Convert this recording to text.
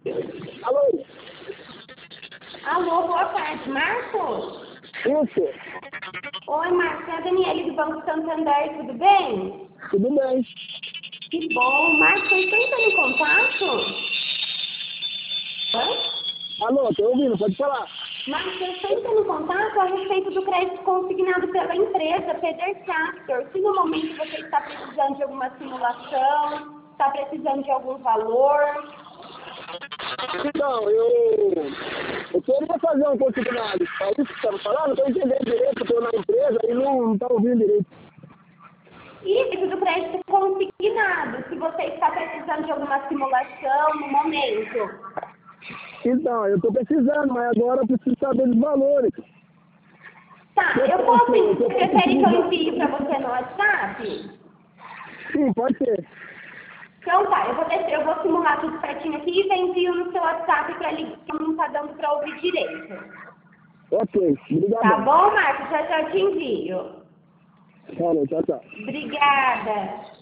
Alô? Alô, boa tarde, Marcos? Isso? Oi, Marcos, é a Daniele do Banco Santander, tudo bem? Tudo bem? Que bom. Marcos, vocês estão entrando em contato? Oi? Alô, tô ouvindo, pode falar. Marcos, vocês estão entrando em contato a respeito do crédito consignado pela empresa, Peder Capital. Se no momento você está precisando de alguma simulação, está precisando de algum valor. Então, eu queria fazer um consignado. É isso que você estava falando? Não estou entendendo direito, estou na empresa e não está ouvindo direito. Isso do crédito consignado, se você está precisando de alguma simulação no momento. Então, eu estou precisando, mas agora eu preciso saber dos valores. Tá, eu posso, você prefere que eu envie para você no WhatsApp? Sim, pode ser. Então tá, eu vou simular tudo certinho aqui e envio no seu WhatsApp para ligar, que não tá dando para ouvir direito. Ok, obrigado. Tá bom, Marcos? Já te envio. Tchau, tchau. Obrigada.